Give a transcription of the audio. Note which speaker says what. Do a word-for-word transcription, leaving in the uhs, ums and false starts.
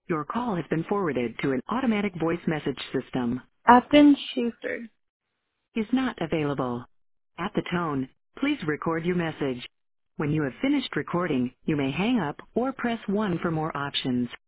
Speaker 1: Your call has been forwarded to an automatic voice message system.
Speaker 2: Afton Schuster.
Speaker 1: Is not available. At the tone, please record your message. When you have finished recording, you may hang up or press one for more options.